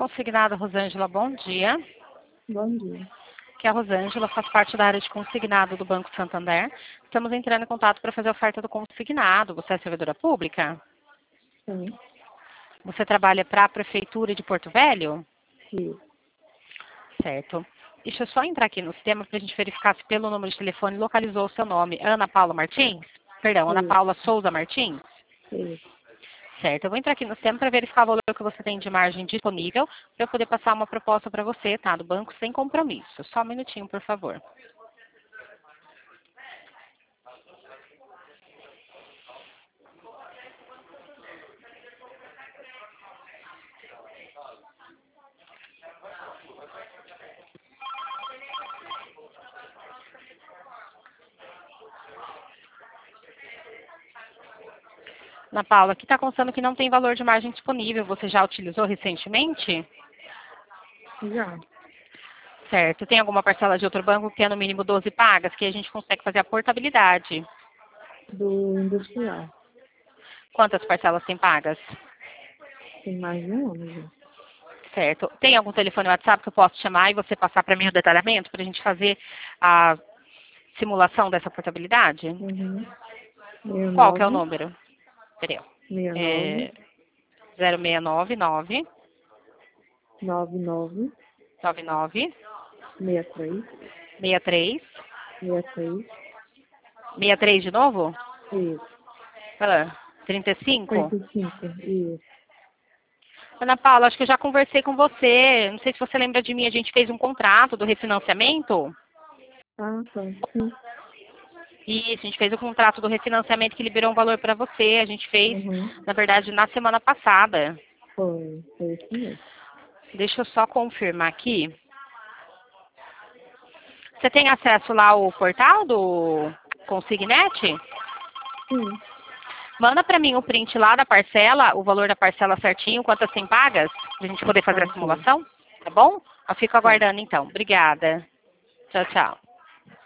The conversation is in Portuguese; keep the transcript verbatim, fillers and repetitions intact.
Consignado, Rosângela, bom dia. Bom dia. Aqui é a Rosângela, faz parte da área de consignado do Banco Santander. Estamos entrando em contato para fazer a oferta do consignado. Você é servidora pública? Sim. Você trabalha para a Prefeitura de Porto Velho? Sim. Certo. Deixa eu só entrar aqui no sistema para a gente verificar se pelo número de telefone localizou o seu nome. Ana Paula Martins? Perdão, Ana Sim. Paula Souza Martins? Sim. Certo, eu vou entrar aqui no sistema para verificar o valor que você tem de margem disponível, para eu poder passar uma proposta para você, tá? Do banco sem compromisso. Só um minutinho, por favor. Ana Paula, aqui está constando que não tem valor de margem disponível. Você já utilizou recentemente? Já. Certo. Tem alguma parcela de outro banco que é no mínimo doze pagas, que a gente consegue fazer a portabilidade? Do industrial. Quantas parcelas tem pagas? Tem mais de um ano já. Certo. Tem algum telefone WhatsApp que eu posso chamar e você passar para mim o detalhamento para a gente fazer a simulação dessa portabilidade? Uhum. Qual que é o sessenta e nove, número? Peraí. sessenta e nove, É, zero seis nove nove noventa e nove, nove nove sessenta e três, seis três sessenta e três, seis três de novo? isso. Ah, trinta e cinco? trinta e cinco, isso. Ana Paula, acho que eu já conversei com você. Não sei se você lembra de mim. A gente fez um contrato do refinanciamento. Ah, tá. Sim. Isso, a gente fez o contrato do refinanciamento que liberou um valor para você. A gente fez, Uhum. na verdade, na semana passada. Foi. Foi isso mesmo. Deixa eu só confirmar aqui. Você tem acesso lá ao portal do Consignet? Sim. Manda para mim o print lá da parcela, o valor da parcela certinho, quantas tem pagas, para a gente poder fazer Tá, a sim. simulação, tá bom? Eu fico Tá. aguardando então. Obrigada. Tchau, tchau.